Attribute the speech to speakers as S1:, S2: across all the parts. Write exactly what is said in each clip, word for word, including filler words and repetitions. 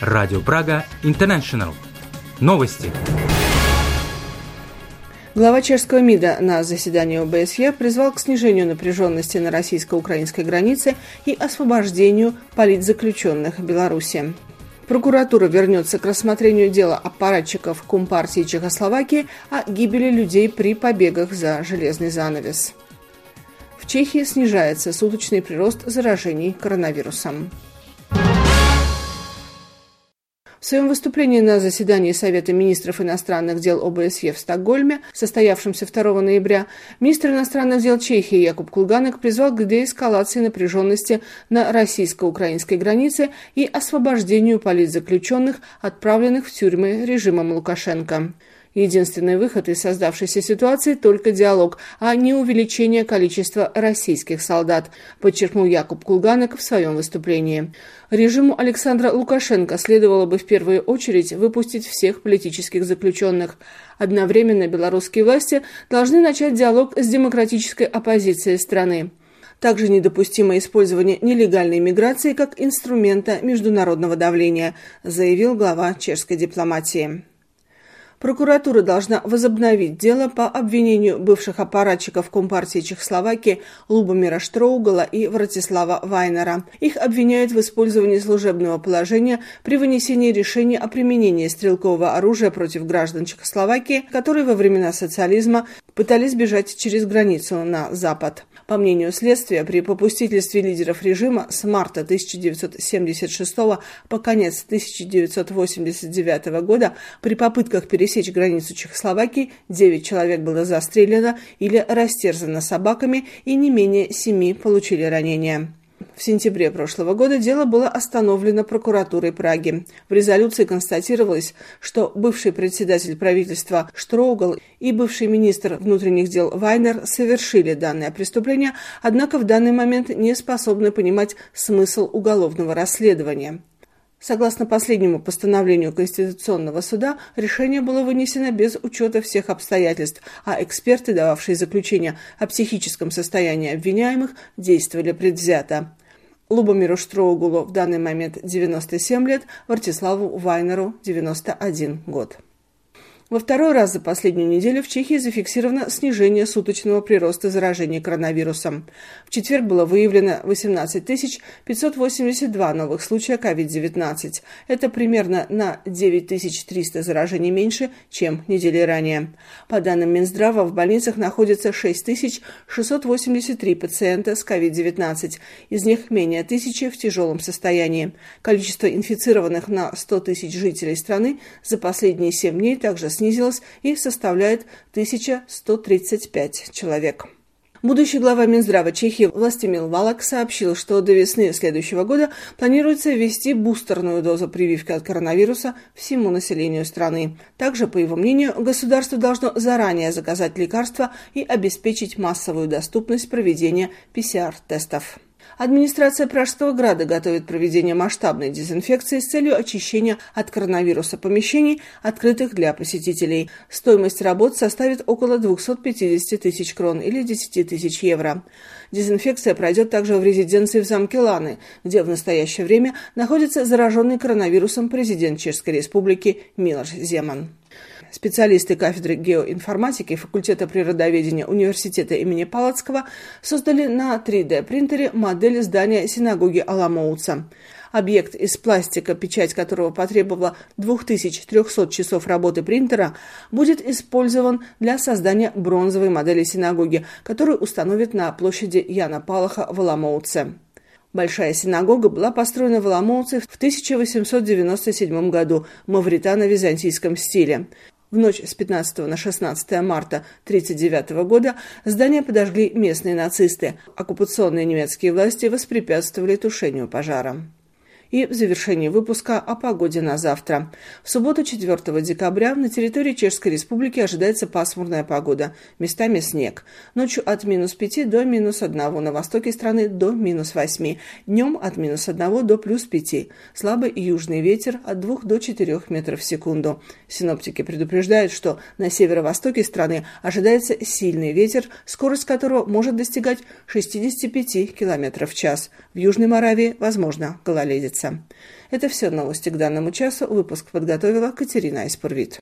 S1: Радио Прага Интернешнл. Новости.
S2: Глава чешского МИДа на заседании О Бэ Эс Е призвал к снижению напряженности на российско-украинской границе и освобождению политзаключенных в Беларуси. Прокуратура вернется к рассмотрению дела аппаратчиков Компартии Чехословакии о гибели людей при побегах за железный занавес. В Чехии снижается суточный прирост заражений коронавирусом. В своем выступлении на заседании Совета министров иностранных дел О Бэ Эс Е в Стокгольме, состоявшемся второго ноября, министр иностранных дел Чехии Якуб Кулганек призвал к деэскалации напряженности на российско-украинской границе и освобождению политзаключенных, отправленных в тюрьмы режимом Лукашенко. Единственный выход из создавшейся ситуации – только диалог, а не увеличение количества российских солдат, подчеркнул Якуб Кулганек в своем выступлении. Режиму Александра Лукашенко следовало бы в первую очередь выпустить всех политических заключенных. Одновременно белорусские власти должны начать диалог с демократической оппозицией страны. Также недопустимо использование нелегальной миграции как инструмента международного давления, заявил глава чешской дипломатии. Прокуратура должна возобновить дело по обвинению бывших аппаратчиков Компартии Чехословакии Лубомира Штроугала и Вратислава Вайнера. Их обвиняют в использовании служебного положения при вынесении решения о применении стрелкового оружия против граждан Чехословакии, которые во времена социализма пытались бежать через границу на запад. По мнению следствия, при попустительстве лидеров режима с марта тысяча девятьсот семьдесят шестого по конец тысяча девятьсот восемьдесят девятого года при попытках пересечь границу Чехословакии девять человек было застрелено или растерзано собаками и не менее семи получили ранения. В сентябре прошлого года дело было остановлено прокуратурой Праги. В резолюции констатировалось, что бывший председатель правительства Штроугал и бывший министр внутренних дел Вайнер совершили данное преступление, однако в данный момент не способны понимать смысл уголовного расследования. Согласно последнему постановлению Конституционного суда, решение было вынесено без учета всех обстоятельств, а эксперты, дававшие заключение о психическом состоянии обвиняемых, действовали предвзято. Лубомиру Штроугулу в данный момент девяносто семь лет, Вратиславу Вайнеру девяносто один год. Во второй раз за последнюю неделю в Чехии зафиксировано снижение суточного прироста заражений коронавирусом. В четверг было выявлено восемнадцать тысяч пятьсот восемьдесят два новых случая ковид девятнадцать. Это примерно на девять тысяч триста заражений меньше, чем недели ранее. По данным Минздрава, в больницах находится шесть тысяч шестьсот восемьдесят три пациента с ковид девятнадцать, из них менее тысячи в тяжелом состоянии. Количество инфицированных на сто тысяч жителей страны за последние семь дней также снизилась и составляет тысяча сто тридцать пять человек. Будущий глава Минздрава Чехии Властимир Валак сообщил, что до весны следующего года планируется ввести бустерную дозу прививки от коронавируса всему населению страны. Также, по его мнению, государство должно заранее заказать лекарства и обеспечить массовую доступность проведения пэ цэ эр-тестов. Администрация Пражского града готовит проведение масштабной дезинфекции с целью очищения от коронавируса помещений, открытых для посетителей. Стоимость работ составит около двести пятьдесят тысяч крон или десять тысяч евро. Дезинфекция пройдет также в резиденции в замке Ланы, где в настоящее время находится зараженный коронавирусом президент Чешской Республики Милош Земан. Специалисты кафедры геоинформатики факультета природоведения университета имени Палацкого создали на три дэ принтере модель здания синагоги Аламоуца. Объект из пластика, печать которого потребовала две тысячи триста часов работы принтера, будет использован для создания бронзовой модели синагоги, которую установят на площади Яна Палаха в Аламоуце. Большая синагога была построена в Аламоуце в тысяча восемьсот девяносто седьмом году в мавритано-византийском стиле. В ночь с пятнадцатого на шестнадцатое марта тысяча девятьсот тридцать девятого года здание подожгли местные нацисты. Оккупационные немецкие власти воспрепятствовали тушению пожара. И в завершении выпуска о погоде на завтра. В субботу четвёртого декабря на территории Чешской Республики ожидается пасмурная погода, местами снег. Ночью от минус пяти до минус одного, на востоке страны до минус восьми, днем от минус одного до плюс пяти. Слабый южный ветер от двух до четырех метров в секунду. Синоптики предупреждают, что на северо-востоке страны ожидается сильный ветер, скорость которого может достигать шестидесяти пяти километров в час. В Южной Моравии возможна гололедица. появится. Это все новости к данному часу. Выпуск подготовила Катерина Айспурвит.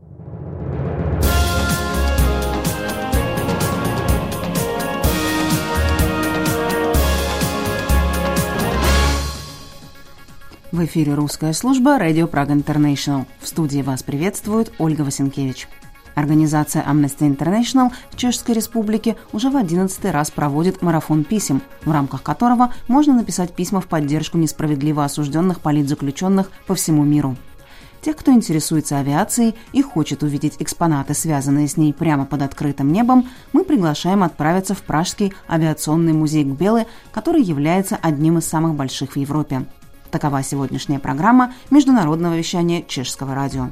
S3: В эфире русская служба Radio Praga International. В студии вас приветствует Ольга Васенкевич. Организация Amnesty International в Чешской Республике уже в одиннадцатый раз проводит марафон писем, в рамках которого можно написать письма в поддержку несправедливо осужденных политзаключенных по всему миру. Тех, кто интересуется авиацией и хочет увидеть экспонаты, связанные с ней прямо под открытым небом, мы приглашаем отправиться в Пражский авиационный музей Gbely, который является одним из самых больших в Европе. Такова сегодняшняя программа международного вещания Чешского радио.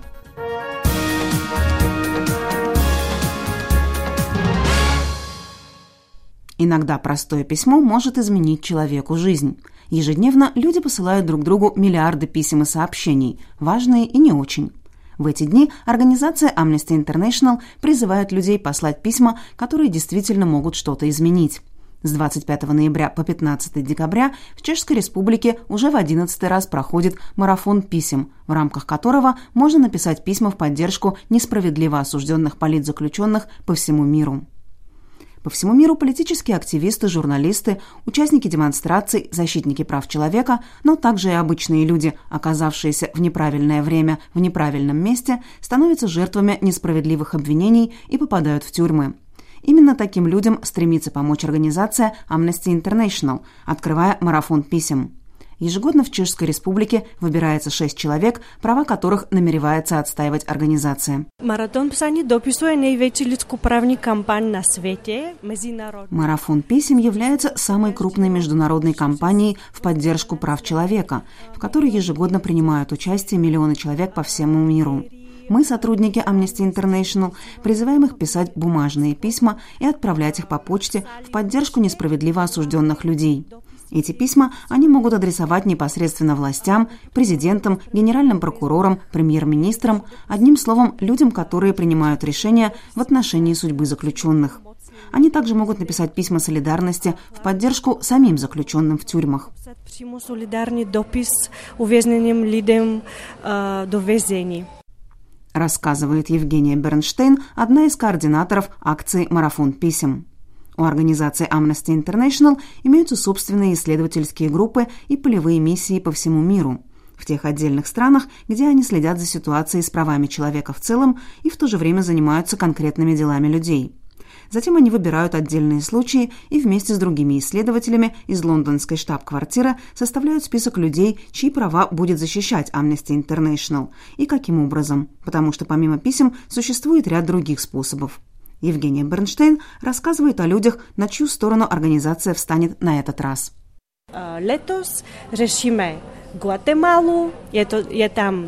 S3: Иногда простое письмо может изменить человеку жизнь. Ежедневно люди посылают друг другу миллиарды писем и сообщений, важные и не очень. В эти дни организация Amnesty International призывает людей послать письма, которые действительно могут что-то изменить. С двадцать пятого ноября по пятнадцатого декабря в Чешской Республике уже в одиннадцатый раз проходит марафон писем, в рамках которого можно написать письма в поддержку несправедливо осужденных политзаключенных по всему миру. По всему миру политические активисты, журналисты, участники демонстраций, защитники прав человека, но также и обычные люди, оказавшиеся в неправильное время в неправильном месте, становятся жертвами несправедливых обвинений и попадают в тюрьмы. Именно таким людям стремится помочь организация Amnesty International, открывая марафон писем. Ежегодно в Чешской Республике выбирается шесть человек, права которых намеревается отстаивать организация.
S4: Марафон писаний дописує найвечью людскоправную кампанию на свете.
S3: Марафон писем является самой крупной международной кампанией в поддержку прав человека, в которой ежегодно принимают участие миллионы человек по всему миру. Мы, сотрудники Amnesty International, призываем их писать бумажные письма и отправлять их по почте в поддержку несправедливо осужденных людей. Эти письма они могут адресовать непосредственно властям, президентам, генеральным прокурорам, премьер-министрам, одним словом, людям, которые принимают решения в отношении судьбы заключенных. Они также могут написать письма солидарности в поддержку самим заключенным в тюрьмах.
S4: Солидарный допис увязненным людям до везения.
S3: Рассказывает Евгения Бернштейн, одна из координаторов акции «Марафон писем». У организации Amnesty International имеются собственные исследовательские группы и полевые миссии по всему миру, в тех отдельных странах, где они следят за ситуацией с правами человека в целом и в то же время занимаются конкретными делами людей. Затем они выбирают отдельные случаи и вместе с другими исследователями из лондонской штаб-квартиры составляют список людей, чьи права будет защищать Amnesty International, и каким образом, потому что помимо писем существует ряд других способов. Евгения Бернштейн рассказывает о людях, на чью сторону организация встанет на этот раз.
S4: Летос решíme Гватемалу, я там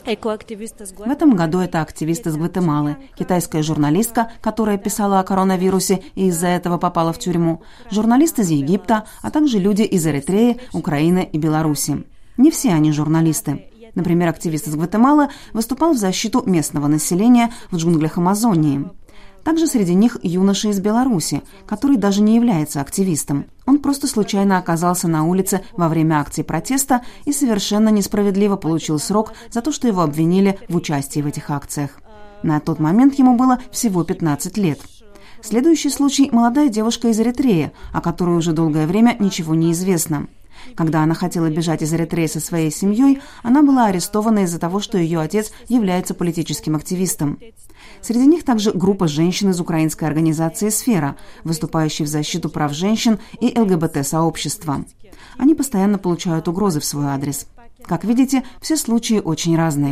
S3: В этом году это активист из Гватемалы, китайская журналистка, которая писала о коронавирусе и из-за этого попала в тюрьму, журналист из Египта, а также люди из Эритреи, Украины и Беларуси. Не все они журналисты. Например, активист из Гватемалы выступал в защиту местного населения в джунглях Амазонии. Также среди них юноша из Беларуси, который даже не является активистом. Он просто случайно оказался на улице во время акции протеста и совершенно несправедливо получил срок за то, что его обвинили в участии в этих акциях. На тот момент ему было всего пятнадцать лет. Следующий случай – молодая девушка из Эритреи, о которой уже долгое время ничего не известно. Когда она хотела бежать из Эритреи со своей семьей, она была арестована из-за того, что ее отец является политическим активистом. Среди них также группа женщин из украинской организации «Сфера», выступающей в защиту прав женщин и ЛГБТ-сообщества. Они постоянно получают угрозы в свой адрес. Как видите, все случаи очень разные.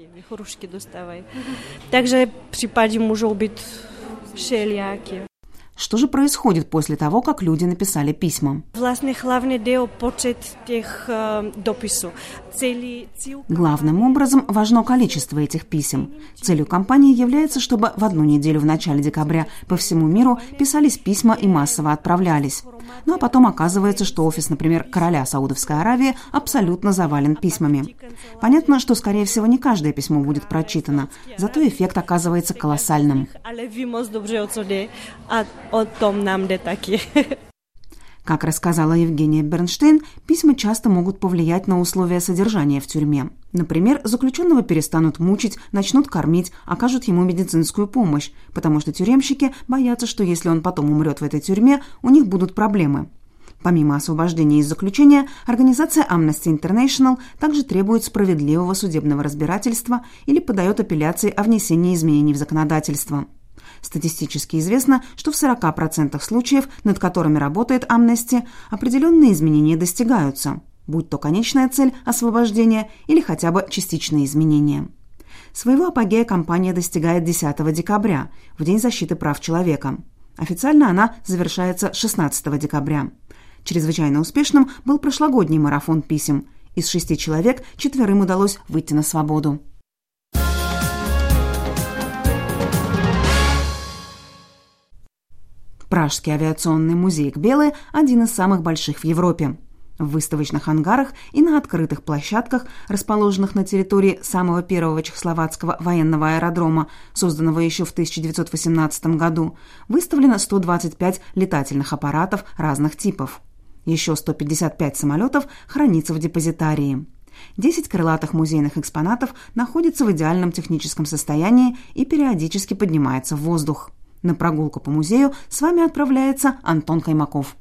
S4: Также припады могут быть всякие.
S3: Что же происходит после того, как люди написали письма? Главным образом важно количество этих писем. Целью кампании является, чтобы в одну неделю в начале декабря по всему миру писались письма и массово отправлялись. Ну а потом оказывается, что офис, например, короля Саудовской Аравии абсолютно завален письмами. Понятно, что, скорее всего, не каждое письмо будет прочитано, зато эффект оказывается колоссальным. Как рассказала Евгения Бернштейн, письма часто могут повлиять на условия содержания в тюрьме. Например, заключенного перестанут мучить, начнут кормить, окажут ему медицинскую помощь, потому что тюремщики боятся, что если он потом умрет в этой тюрьме, у них будут проблемы. Помимо освобождения из заключения, организация Amnesty International также требует справедливого судебного разбирательства или подает апелляции о внесении изменений в законодательство. Статистически известно, что в сорока процентах случаев, над которыми работает Amnesty, определенные изменения достигаются, будь то конечная цель освобождения или хотя бы частичные изменения. Своего апогея кампания достигает десятого декабря, в День защиты прав человека. Официально она завершается шестнадцатого декабря. Чрезвычайно успешным был прошлогодний марафон писем. Из шести человек четверым удалось выйти на свободу. Пражский авиационный музей Гбелы – один из самых больших в Европе. В выставочных ангарах и на открытых площадках, расположенных на территории самого первого чехословацкого военного аэродрома, созданного еще в тысяча девятьсот восемнадцатом году, выставлено сто двадцать пять летательных аппаратов разных типов. Еще сто пятьдесят пять самолетов хранится в депозитарии. десять крылатых музейных экспонатов находятся в идеальном техническом состоянии и периодически поднимаются в воздух. На прогулку по музею с вами отправляется Антон Каймаков.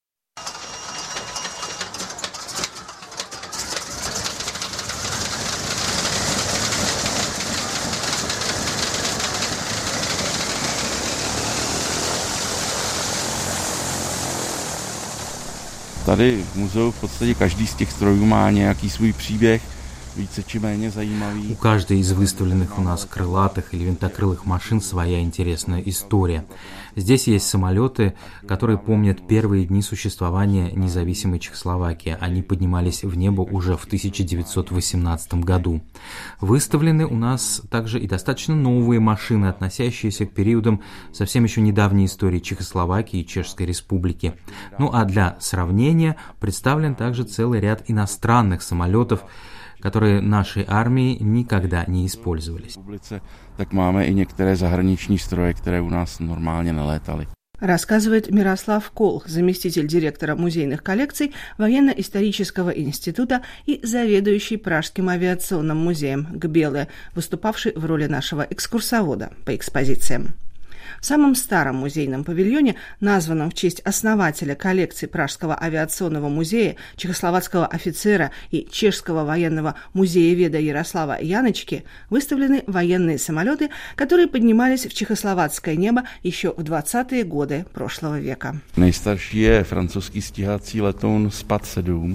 S5: Tady v muzeu v podstatě každý z těch strojů má nějaký svůj příběh, více či méně zajímavý.
S1: У каждой из выставленных у нас крылатых или винтокрылых машин своя интересная история. Здесь есть самолеты, которые помнят первые дни существования независимой Чехословакии. Они поднимались в небо уже в тысяча девятьсот восемнадцатом году. Выставлены у нас также и достаточно новые машины, относящиеся к периодам совсем еще недавней истории Чехословакии и Чешской Республики. Ну а для сравнения представлен также целый ряд иностранных самолетов, которые нашей армией никогда не использовались.
S5: Так máme i některé zahraniční stroje, které u nás normálně nelétaly.
S2: Рассказывает Мирослав Колх, заместитель директора музейных коллекций Военно-исторического института и заведующий Пражским авиационным музеем Гбелы, выступавший в роли нашего экскурсовода по экспозициям. В самом старом музейном павильоне, названном в честь основателя коллекции Пражского авиационного музея, чехословацкого офицера и чешского военного музееведа Ярослава Яночки, выставлены военные самолеты, которые поднимались в чехословацкое небо еще в двадцатые годы прошлого века.
S5: Nejstarší je francouzský stíhací letoun Spad sedm.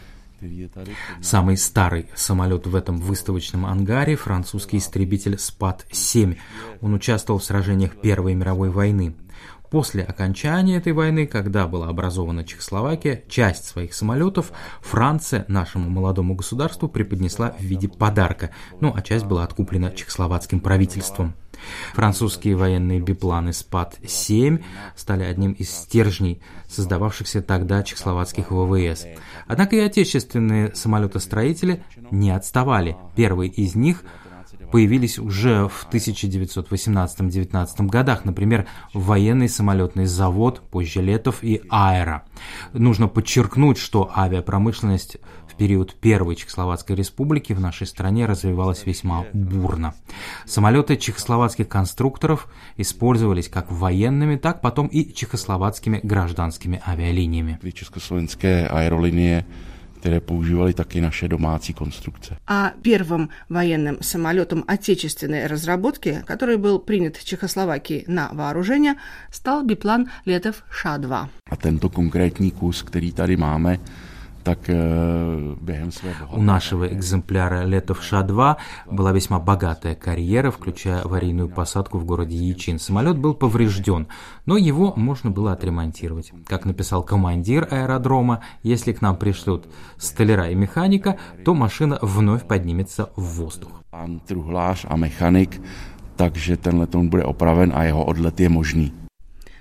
S1: Самый старый самолет в этом выставочном ангаре – французский истребитель Спад семь. Он участвовал в сражениях Первой мировой войны. После окончания этой войны, когда была образована Чехословакия, часть своих самолетов Франция нашему молодому государству преподнесла в виде подарка, ну а часть была откуплена чехословацким правительством. Французские военные бипланы Спад семь стали одним из стержней создававшихся тогда чехословацких ВВС. Однако и отечественные самолетостроители не отставали. Первые из них появились уже в тысяча девятьсот восемнадцатом-девятнадцатом годах, например, военный самолетный завод, позже Летов и Аэро. Нужно подчеркнуть, что авиапромышленность в период Первой Чехословацкой Республики в нашей стране развивалась весьма бурно. Самолеты чехословацких конструкторов использовались как военными, так потом и чехословацкими гражданскими авиалиниями.
S5: Československé aerolinie, které používali taky naše domácí konstrukce.
S2: А первым военным самолетом отечественной разработки, который был принят в Чехословакии на вооружение, стал биплан Летов Ш два.
S5: A tento konkrétní kus, který tady máme, так бегем своего.
S1: У нашего экземпляра Летов Ш два была весьма богатая карьера, включая аварийную посадку в городе Ячин. Самолет был поврежден, но его можно было отремонтировать. Как написал командир аэродрома, если к нам пришлют столяра и механика, то машина вновь поднимется в воздух.
S5: Pán truhlář a mechanik, takže ten letoun bude opraven a jeho odlet je možný.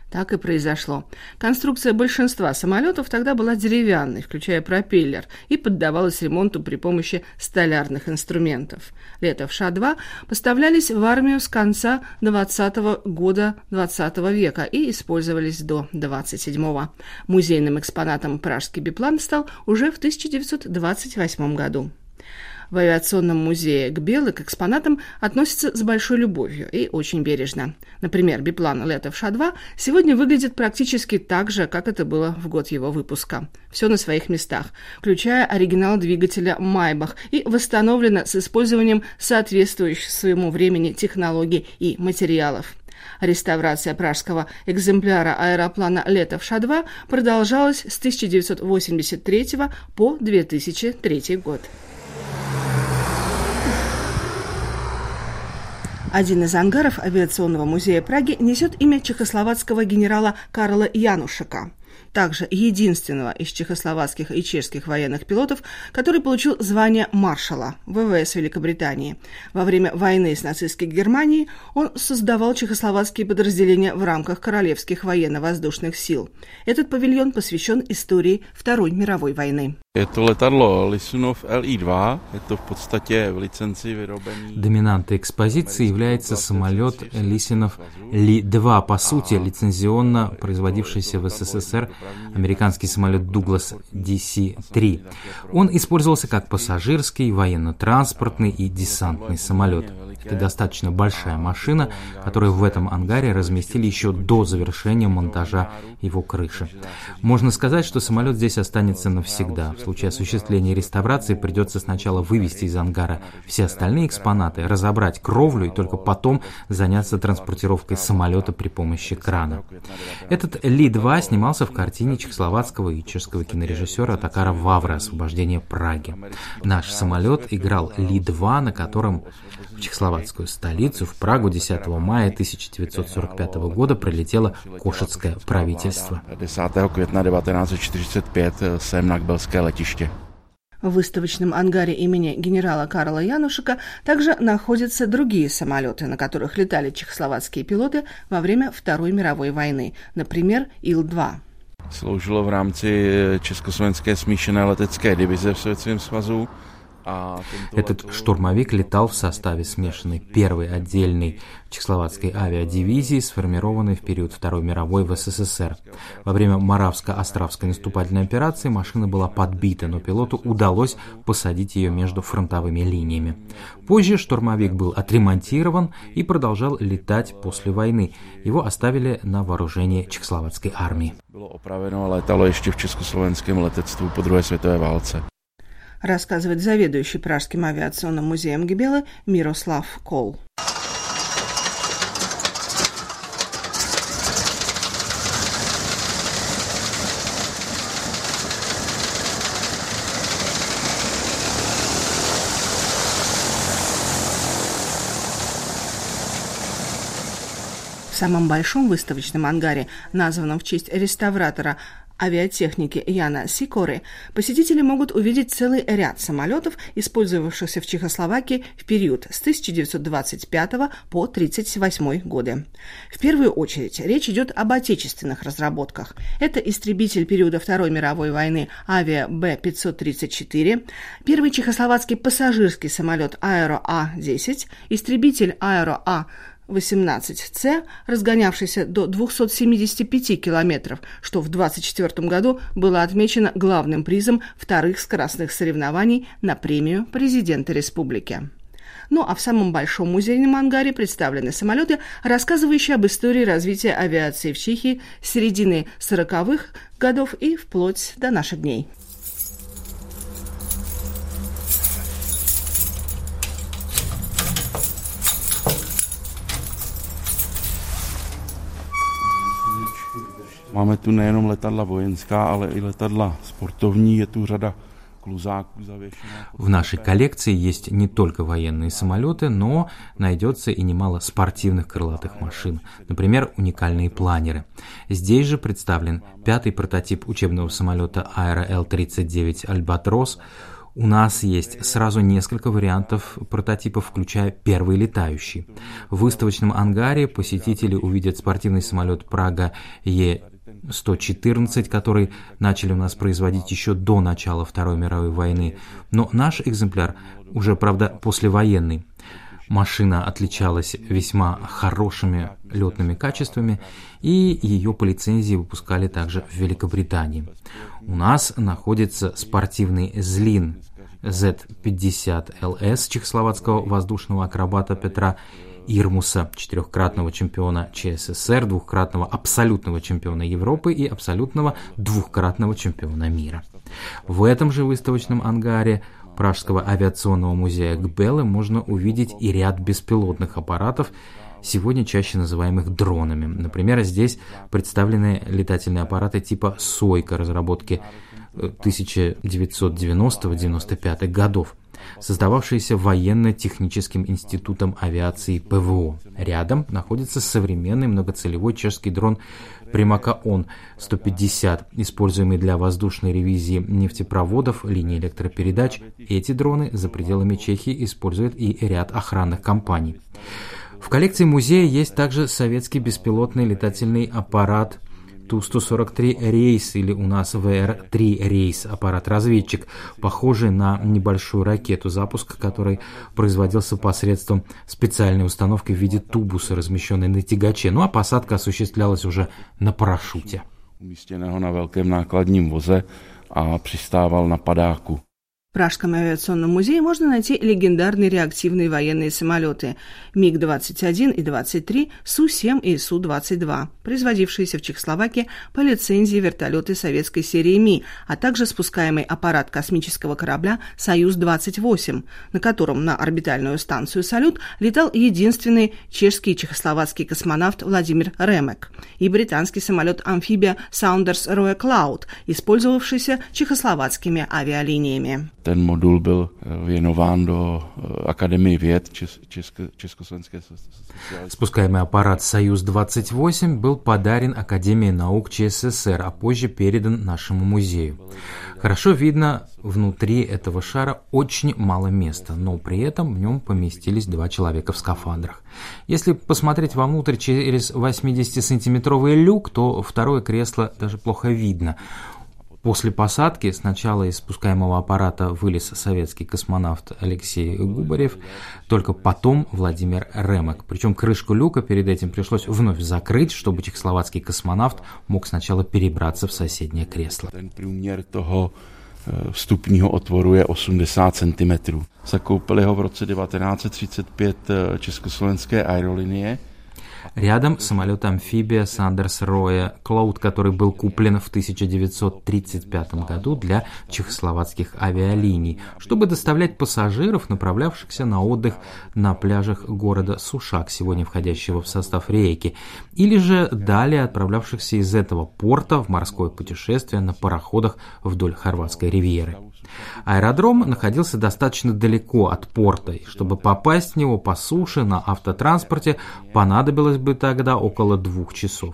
S2: Так и произошло. Конструкция большинства самолетов тогда была деревянной, включая пропеллер, и поддавалась ремонту при помощи столярных инструментов. Летов Ша-два поставлялись в армию с конца двадцатого года двадцатого века и использовались до двадцать седьмого. Музейным экспонатом пражский биплан стал уже в тысяча девятьсот двадцать восьмом году. В авиационном музее Гбелы к экспонатам относятся с большой любовью и очень бережно. Например, биплан Летов Ша-два сегодня выглядит практически так же, как это было в год его выпуска. Все на своих местах, включая оригинал двигателя Майбах, и восстановлено с использованием соответствующих своему времени технологий и материалов. Реставрация пражского экземпляра аэроплана Летов Ша-два продолжалась с тысяча девятьсот восемьдесят третьего по две тысячи третий год. Один из ангаров авиационного музея Праги несет имя чехословацкого генерала Карла Янушека, также единственного из чехословацких и чешских военных пилотов, который получил звание маршала ВВС Великобритании. Во время войны с нацистской Германией он создавал чехословацкие подразделения в рамках Королевских военно-воздушных сил. Этот павильон посвящен истории Второй мировой войны.
S5: Это летadlo Lisunov Л И два, это в подстате в лицензии выроблений.
S1: Доминантой экспозиции является самолет Лисинов Л И два, по сути, лицензионно производившийся в СССР американский самолет Дуглас Ди Си три. Он использовался как пассажирский, военно-транспортный и десантный самолет. Это достаточно большая машина, которую в этом ангаре разместили еще до завершения монтажа его крыши. Можно сказать, что самолет здесь останется навсегда. В случае осуществления реставрации придется сначала вывести из ангара все остальные экспонаты, разобрать кровлю и только потом заняться транспортировкой самолета при помощи крана. Этот Л И два снимался в картине чехословацкого и чешского кинорежиссера Такара Вавры «Освобождение Праги». Наш самолет играл Л И два, на котором в чехословацкую столицу, в Прагу, десятого мая тысяча девятьсот сорок пятого года прилетело Кошицкое правительство.
S5: десятого кvětna devatenáct čtyřicet pět jsem na Kbelské letiště.
S2: В выставочном ангаре имени генерала Карла Янушека также находятся другие самолеты, на которых летали чехословацкие пилоты во время Второй мировой войны, например, Ил два.
S5: Sloužilo v rámci Československé smíšené letecké divize v Sovětském svazu.
S1: Этот штурмовик летал в составе смешанной первой отдельной чехословацкой авиадивизии, сформированной в период Второй мировой в СССР. Во время Моравско-Островской наступательной операции машина была подбита, но пилоту удалось посадить ее между фронтовыми линиями. Позже штурмовик был отремонтирован и продолжал летать после войны. Его оставили на вооружение чехословацкой армии.
S5: Bylo opraveno a létalo ještě v československém letectvu po druhé světové válce.
S2: Рассказывает заведующий Пражским авиационным музеем Гбелы Мирослав Кол. В самом большом выставочном ангаре, названном в честь реставратора авиатехники Яна Сикоры, посетители могут увидеть целый ряд самолетов, использовавшихся в Чехословакии в период с тысяча девятьсот двадцать пятого по тридцать восьмой годы. В первую очередь речь идет об отечественных разработках. Это истребитель периода Второй мировой войны Авиа Б пятьсот тридцать четыре, первый чехословацкий пассажирский самолет Аэро А десять, истребитель Аэро А восемнадцать С, разгонявшийся до двухсот семидесяти пяти километров, что в двадцать четвёртом году было отмечено главным призом вторых скоростных соревнований на премию президента республики. Ну а в самом большом музейном ангаре представлены самолеты, рассказывающие об истории развития авиации в Чехии с середины сороковых годов и вплоть до наших дней.
S5: Máme tu nejenom letadla vojenská, ale i letadla sportovní, je tu řada клузакů zavěšená.
S1: В нашей коллекции есть не только военные самолеты, но найдется и немало спортивных крылатых машин, например, уникальные планеры. Здесь же представлен пятый прототип учебного самолета Аэро Л тридцать девять «Альбатрос», У нас есть сразу несколько вариантов прототипов, включая первый летающий. В выставочном ангаре посетители увидят спортивный самолет Прага Е сто четырнадцать, который начали у нас производить еще до начала Второй мировой войны. Но наш экземпляр уже, правда, послевоенный. Машина отличалась весьма хорошими летными качествами, и ее по лицензии выпускали также в Великобритании. У нас находится спортивный Злин зет пятьдесят эл эс чехословацкого воздушного акробата Петра Ирмуса, четырехкратного чемпиона ЧССР, двухкратного абсолютного чемпиона Европы и абсолютного двухкратного чемпиона мира. В этом же выставочном ангаре Пражского авиационного музея Гбелы можно увидеть и ряд беспилотных аппаратов, сегодня чаще называемых дронами. Например, здесь представлены летательные аппараты типа «Сойка» разработки тысяча девятьсот девяностого — девяносто пятого годов, создававшиеся военно-техническим институтом авиации ПВО. Рядом находится современный многоцелевой чешский дрон Примака-Он сто пятьдесят, используемый для воздушной ревизии нефтепроводов, линий электропередач. Эти дроны за пределами Чехии используют и ряд охранных компаний. В коллекции музея есть также советский беспилотный летательный аппарат Ту сто сорок три рейс, или у нас вэ эр три рейс, аппарат-разведчик, похожий на небольшую ракету, запуск которой производился посредством специальной установки в виде тубуса, размещенной на тягаче, ну а посадка осуществлялась уже на парашюте.
S5: Umístěného na velkém nákladním voze a přistával na padáku.
S2: В Пражском авиационном музее можно найти легендарные реактивные военные самолеты МиГ двадцать один и двадцать три, Су семь и Су двадцать два, производившиеся в Чехословакии по лицензии вертолеты советской серии Ми, а также спускаемый аппарат космического корабля Союз двадцать восемь, на котором на орбитальную станцию «Салют» летал единственный чешский и чехословацкий космонавт Владимир Ремек, и британский самолет-амфибия Saunders Royal Cloud, использовавшийся чехословацкими авиалиниями.
S5: Ten modul byl věnován do Akademie věd Česko- Československé sociální.
S1: Спускаемый аппарат «Союз двадцать восемь» был подарен Академии наук ЧССР, а позже передан нашему музею. Хорошо видно, внутри этого шара очень мало места, но при этом в нем поместились два человека в скафандрах. Если посмотреть вовнутрь через восьмидесятисантиметровый люк, то второе кресло даже плохо видно. После посадки сначала из спускаемого аппарата вылез советский космонавт Алексей Губарев, только потом Владимир Ремек. Причем крышку люка перед этим пришлось вновь закрыть, чтобы чехословацкий космонавт мог сначала перебраться в соседнее кресло.
S5: Průměr toho vstupního otvoru je osmdesát centimetrů. Zakoupili ho v roce devatenáct set třicet pět československé aerolinie.
S1: Рядом самолет-амфибия Сандерс Роя Cloud, который был куплен в тысяча девятьсот тридцать пятом году для чехословацких авиалиний, чтобы доставлять пассажиров, направлявшихся на отдых на пляжах города Сушак, сегодня входящего в состав Рейки, или же далее отправлявшихся из этого порта в морское путешествие на пароходах вдоль Хорватской ривьеры. Аэродром находился достаточно далеко от порта, и чтобы попасть в него по суше на автотранспорте понадобилось бы тогда около двух часов.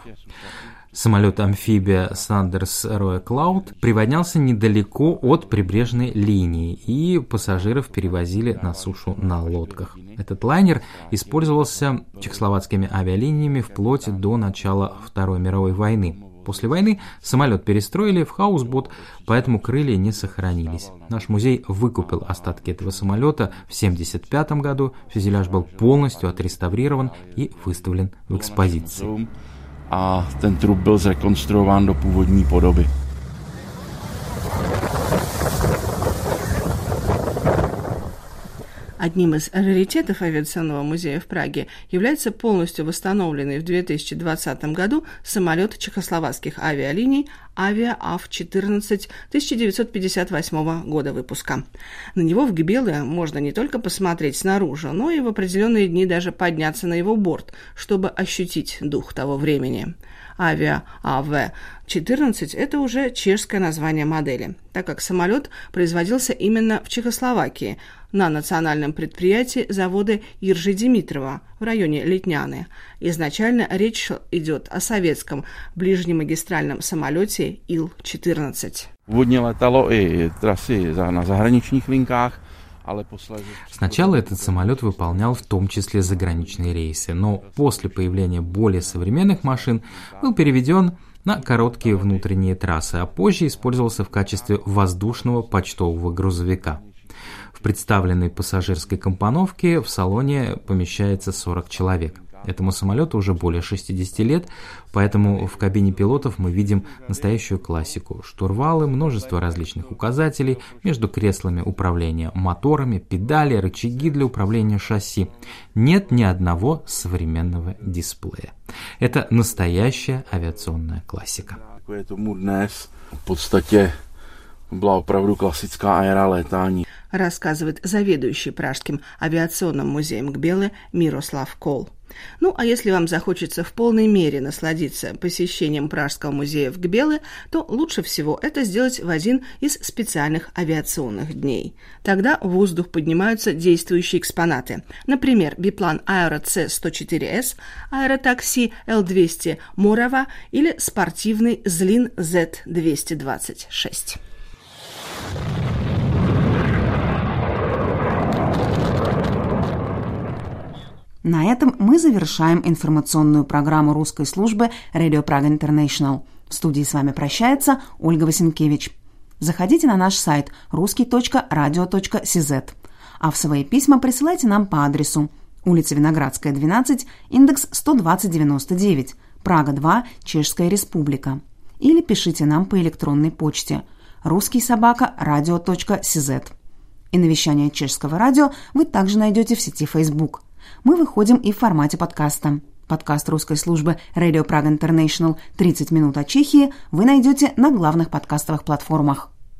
S1: Самолет-амфибия Saunders Royal Cloud приводнялся недалеко от прибрежной линии, и пассажиров перевозили на сушу на лодках. Этот лайнер использовался чехословацкими авиалиниями вплоть до начала Второй мировой войны. После войны самолет перестроили в хаусбот, поэтому крылья не сохранились. Наш музей выкупил остатки этого самолета в семьдесят пятом году. Фюзеляж был полностью отреставрирован и выставлен в экспозиции.
S5: A ten trup byl zrekonstruován do původní podoby.
S2: Одним из раритетов авиационного музея в Праге является полностью восстановленный в две тысячи двадцатом году самолет чехословацких авиалиний Avia эй ви четырнадцать тысяча девятьсот пятьдесят восьмого года выпуска. На него в Гбеле можно не только посмотреть снаружи, но и в определенные дни даже подняться на его борт, чтобы ощутить дух того времени. Avia эй ви четырнадцать – это уже чешское название модели, так как самолет производился именно в Чехословакии на национальном предприятии завода Иржи Димитрова в районе Летняны. Изначально речь идет о советском ближнемагистральном самолете Ил четырнадцать.
S5: Пůvodně letalo и трассы на заграничных линках.
S1: Сначала этот самолет выполнял в том числе заграничные рейсы, но после появления более современных машин был переведен на короткие внутренние трассы, а позже использовался в качестве воздушного почтового грузовика. В представленной пассажирской компоновке в салоне помещается сорок человек. Этому самолету уже более шестидесяти лет, поэтому в кабине пилотов мы видим настоящую классику. Штурвалы, множество различных указателей, между креслами управления моторами, педали, рычаги для управления шасси. Нет ни одного современного дисплея. Это настоящая авиационная классика.
S5: В подстате была оправду классическая аэролетание.
S2: Рассказывает заведующий Пражским авиационным музеем Гбелы Мирослав Кол. Ну, а если вам захочется в полной мере насладиться посещением Пражского музея в Гбеле, то лучше всего это сделать в один из специальных авиационных дней. Тогда в воздух поднимаются действующие экспонаты. Например, биплан Аэро С сто четыре эс, аэротакси Л двести Морава или спортивный Злин Зет двести двадцать шесть.
S3: На этом мы завершаем информационную программу русской службы Radio Praga International. В студии с вами прощается Ольга Васенкевич. Заходите на наш сайт русский точка радио точка си зет, а в свои письма присылайте нам по адресу улица Виноградская, двенадцать, индекс сто двадцать девяносто девять, Прага два, Чешская Республика. Или пишите нам по электронной почте русский собака радио точка си зет. И навещание чешского радио вы также найдете в сети Facebook. Мы выходим и в формате подкаста. Подкаст русской службы Radio Praga International «тридцать минут о Чехии» вы найдете на главных подкастовых платформах.